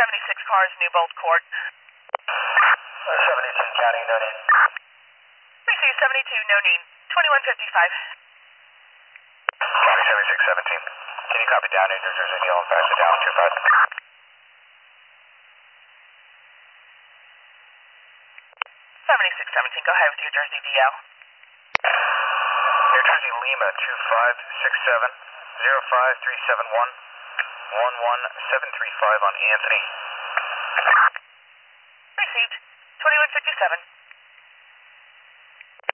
76 cars, Newbold Court. 72 County, no name. PC 72, no name. 2155. County 7617. Can you copy down in New Jersey, Neil, and pass it down 25? 7617, go ahead with your Jersey DL. New Jersey Lima 2567 05371 11735 on Anthony. Received. 2157.